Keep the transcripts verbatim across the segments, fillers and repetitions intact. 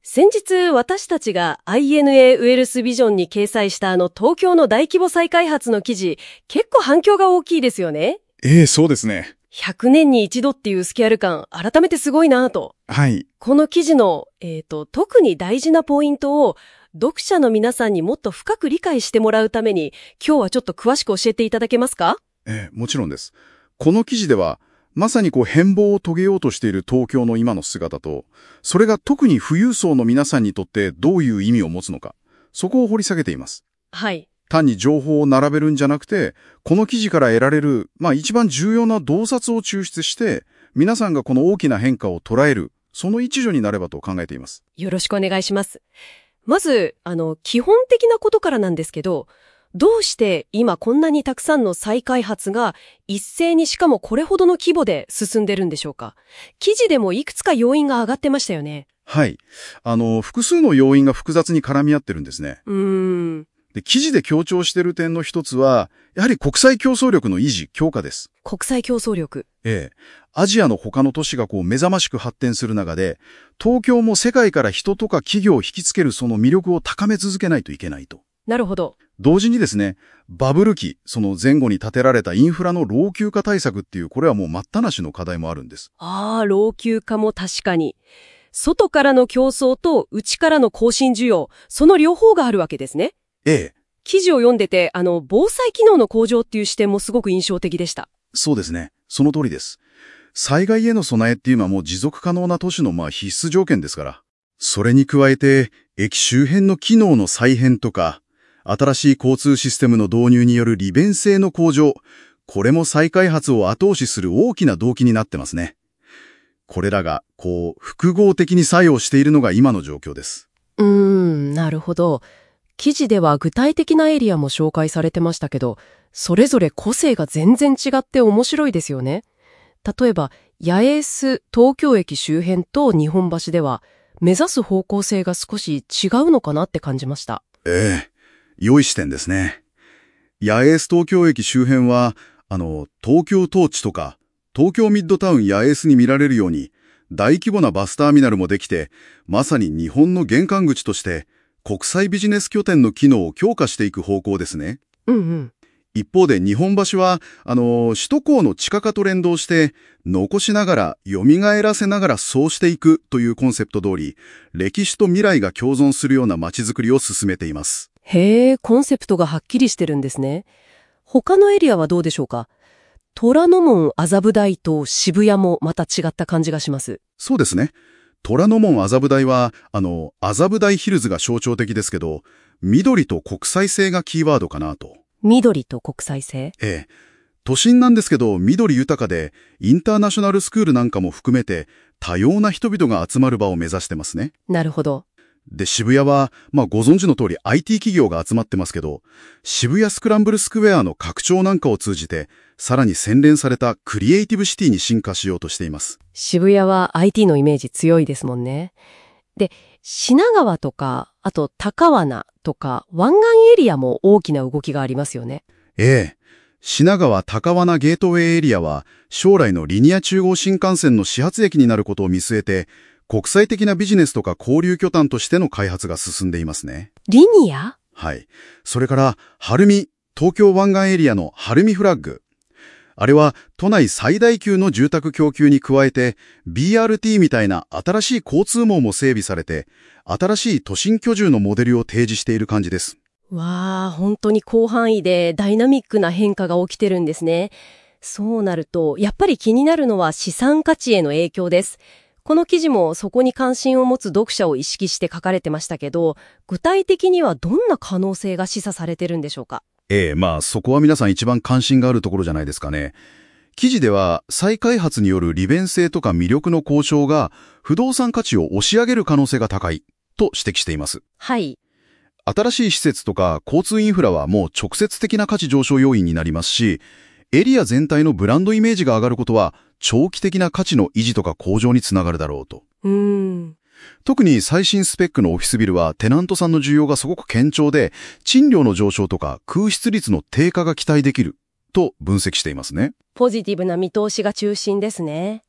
先日私たちが アイエヌエー ウェルスビジョンに掲載したあの東京の大規模再開発の記事、結構反響が大きいですよね。 ええ、そうですね。 ひゃくねんに一度っていうスケール感、改めてすごいなぁと。 はい。 この記事の、えーと、特に大事なポイントを読者の皆さんにもっと深く理解してもらうために、今日はちょっと詳しく教えていただけますか？ ええ、もちろんです。この記事では、まさにこう変貌を遂げようとしている東京の今の姿と、それが特に富裕層の皆さんにとってどういう意味を持つのか、そこを掘り下げています。 はい。 単に情報を並べるんじゃなくて、この記事から得られる、まあ一番重要な洞察を抽出して、皆さんがこの大きな変化を捉える、その一助になればと考えています。 よろしくお願いします。まず、あの、基本的なことからなんですけど、どうして今こんなにたくさんの再開発が一斉にしかもこれほどの規模で進んでるんでしょうか？記事でもいくつか要因が上がってましたよね。 はい。あの、複数の要因が複雑に絡み合ってるんですね。 うーん。 で、記事で強調している点の一つは、やはり国際競争力の維持、強化です。 国際競争力。 ええ。アジアの他の都市がこう目覚ましく発展する中で、東京も世界から人とか企業を引きつけるその魅力を高め続けないといけないと。 なるほど。 同時にですね、バブル期、その前後に建てられたインフラの老朽化対策っていう、これはもう待ったなしの課題もあるんです。 ああ、老朽化も確かに。外からの競争と内からの更新需要、その両方があるわけですね。 ええ。 記事を読んでて、あの、防災機能の向上っていう視点もすごく印象的でした。 そうですね。その通りです。災害への備えっていうのはもう持続可能な都市のまあ必須条件ですから。それに加えて、駅周辺の機能の再編とか、新しい交通システムの導入による利便性の向上、これも再開発を後押しする大きな動機になってますね。これらが、こう、複合的に作用しているのが今の状況です。 うーん、なるほど。記事では具体的なエリアも紹介されてましたけど、それぞれ個性が全然違って面白いですよね。例えば、八重洲東京駅周辺と日本橋では、目指す方向性が少し違うのかなって感じました。 ええ。良い視点ですね。八重洲東京駅周辺は、あの、東京トーチとか、東京ミッドタウン八重洲に見られるように、大規模なバスターミナルもできて、まさに日本の玄関口として、国際ビジネス拠点の機能を強化していく方向ですね。 うんうん。 一方で日本橋は、あの、首都高の地下化と連動して、残しながら、蘇らせながらそうしていくというコンセプト通り、歴史と未来が共存するような街づくりを進めています。 へえ、コンセプトがはっきりしてるんですね。他のエリアはどうでしょうか？虎ノ門麻布台と渋谷もまた違った感じがします。 そうですね。虎ノ門麻布台は、あの、麻布台ヒルズが象徴的ですけど、緑と国際性がキーワードかなと。 緑と国際性？ ええ。都心なんですけど、緑豊かで、インターナショナルスクールなんかも含めて、多様な人々が集まる場を目指してますね。 なるほど。 で、渋谷は、まあご存知の通り アイティー 企業が集まってますけど、渋谷スクランブルスクエアの拡張なんかを通じて、さらに洗練されたクリエイティブシティに進化しようとしています。 渋谷は アイティー のイメージ強いですもんね。で、品川とか、あと高輪とか、湾岸エリアも大きな動きがありますよね。 ええ。品川高輪ゲートウェイエリアは、将来のリニア中央新幹線の始発駅になることを見据えて、国際的なビジネスとか交流拠点としての開発が進んでいますね。 リニア？ はい。それから、晴海、東京湾岸エリアの晴海フラッグ。あれは都内最大級の住宅供給に加えて ビーアールティー みたいな新しい交通網も整備されて新しい都心居住のモデルを提示している感じです。 わあ、本当に広範囲でダイナミックな変化が起きてるんですね。そうなると、やっぱり気になるのは資産価値への影響です。この記事もそこに関心を持つ読者を意識して書かれてましたけど、具体的にはどんな可能性が示唆されてるんでしょうか？ ええ、まあそこは皆さん一番関心があるところじゃないですかね。記事では再開発による利便性とか魅力の向上が不動産価値を押し上げる可能性が高いと指摘しています。 はい。 新しい施設とか交通インフラはもう直接的な価値上昇要因になりますし、エリア全体のブランドイメージが上がることは長期的な価値の維持とか向上につながるだろうと。 うーん。 特に最新スペックのオフィスビルはテナントさんの需要がすごく堅調で、賃料の上昇とか空室率の低下が期待できると分析していますね。 ポジティブな見通しが中心ですね。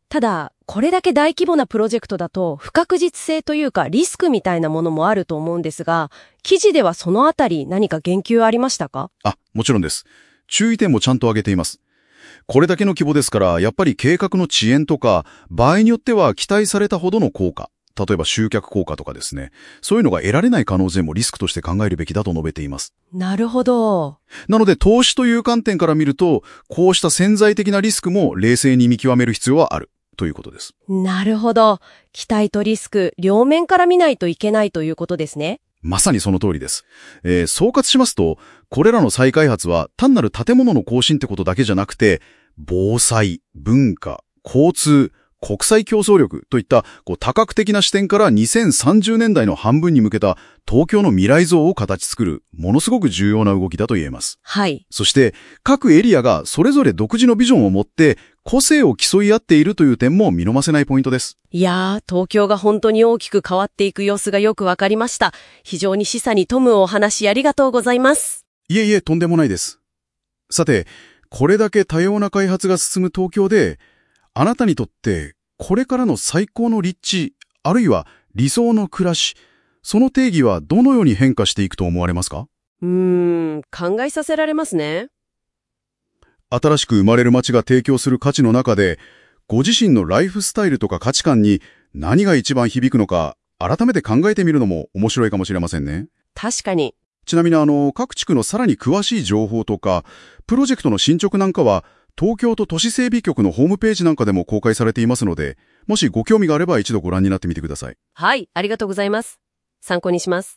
ただ、これだけ大規模なプロジェクトだと不確実性というかリスクみたいなものもあると思うんですが、記事ではそのあたり何か言及ありましたか？ あ、もちろんです。注意点もちゃんと挙げています。これだけの規模ですから、やっぱり計画の遅延とか、場合によっては期待されたほどの効果、例えば集客効果とかですね、そういうのが得られない可能性もリスクとして考えるべきだと述べています。 なるほど。 なので、投資という観点から見ると、こうした潜在的なリスクも冷静に見極める必要はあるということです。 なるほど。期待とリスク、両面から見ないといけないということですね。 まさにその通りです。えー、総括しますと、これらの再開発は単なる建物の更新ってことだけじゃなくて、防災、文化、交通、国際競争力といったこう多角的な視点からにせんさんじゅうねんだいの半分に向けた東京の未来像を形作るものすごく重要な動きだと言えます。 はい。 そして各エリアがそれぞれ独自のビジョンを持って個性を競い合っているという点も見逃せないポイントです。 いやー、東京が本当に大きく変わっていく様子がよくわかりました。非常に示唆に富むお話ありがとうございます。 いえいえ、とんでもないです。さて、これだけ多様な開発が進む東京で、あなたにとってこれからの最高の立地、あるいは理想の暮らし、その定義はどのように変化していくと思われますか？ うーん、考えさせられますね。 新しく生まれる街が提供する価値の中で、ご自身のライフスタイルとか価値観に何が一番響くのか、改めて考えてみるのも面白いかもしれませんね。 確かに。 ちなみにあの、各地区のさらに詳しい情報とか、プロジェクトの進捗なんかは、東京都都市整備局のホームページなんかでも公開されていますので、もしご興味があれば一度ご覧になってみてください。 はい、ありがとうございます。参考にします。